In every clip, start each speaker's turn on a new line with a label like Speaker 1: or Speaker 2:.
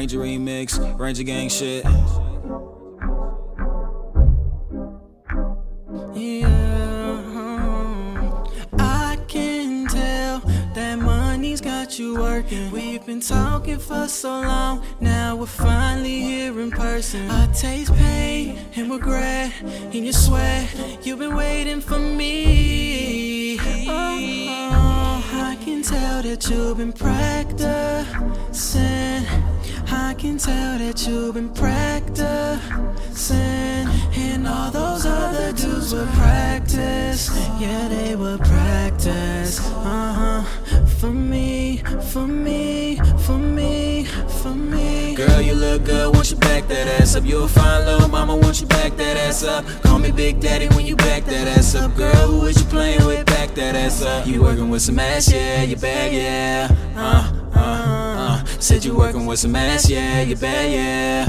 Speaker 1: Ranger remix, Ranger gang shit.
Speaker 2: I can tell that money's got you working. We've been talking for so long, now we're finally here in person. I taste pain and regret in your sweat. You've been waiting for me. I can tell that you've been practicing. I can tell that you've been practicing. And all those other dudes would practice. Yeah, they would practice. For me, for me, for me, for me.
Speaker 1: Girl, you look good, won't you back that ass up? You a fine little mama, won't you back that ass up? Call me Big Daddy when you back that ass up. Girl, who is you playing with? Back that ass up. You working with some ass, yeah, you bad, yeah. Said you working with some ass, yeah, you bad, yeah.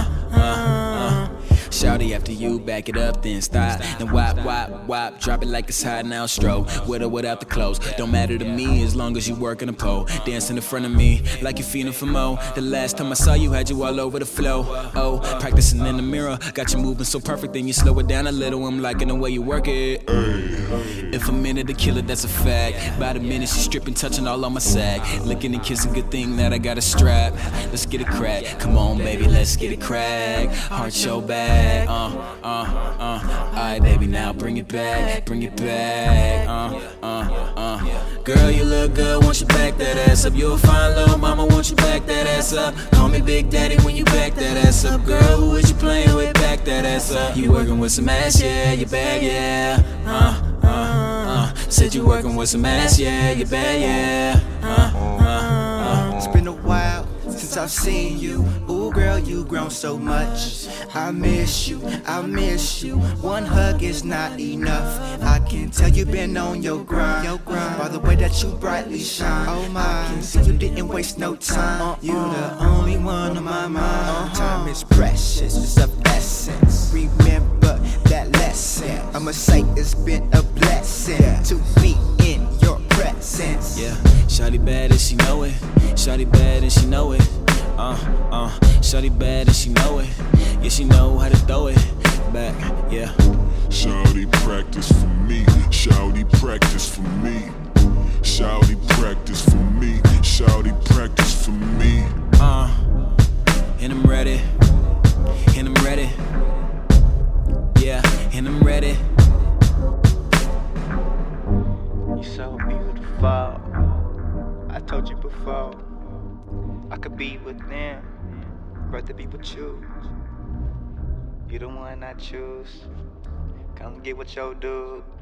Speaker 1: Shawty after you, back it up, then stop. Then wop, wop, wop, drop it like it's hot, now stroke. With or without the clothes, don't matter to me as long as you working a pole. Dancing in front of me like you're feeding for more. The last time I saw you, had you all over the flow. Oh, practicing in the mirror, got you moving so perfect, then you slow it down a little. I'm liking the way you work it. If a minute to kill it, that's a fact. About a minute, she stripping, touching all on my sack. Licking and kissing, good thing that I got a strap. Let's get it crack, come on baby, let's get it crack. Heart show back. Alright baby, now bring it back, bring it back. Girl, you look good, won't you back that ass up? You a fine little mama, won't you back that ass up? Call me Big Daddy when you back that ass up. Girl, who is you playing with? Back that ass up. You working with some ass, yeah, you bad, yeah. Said you working with some ass, yeah, you bad, yeah.
Speaker 3: It's been a while since I've seen you. Ooh, girl, you grown so much. I miss you, I miss you. One hug is not enough. I can tell you've been on your grind. By the way that you brightly shine. Oh my, I can see you didn't waste no time. You the only one on my mind. Time is precious, it's of essence. Remember that lesson. I'ma say it's been a blessing to be in your presence.
Speaker 1: Yeah, shawty bad and she know it. Shawty bad and she know it. Shawty bad and she know it. Yeah, she know how to throw it back, yeah.
Speaker 4: Shawty practice for me. Shawty practice for me. Shawty practice for me. Shawty practice for me.
Speaker 1: And I'm ready. And I'm ready. Yeah, and I'm ready.
Speaker 3: You're so beautiful. I told you before, I could be with them, rather be with you. You're the one I choose. Come get with your dude.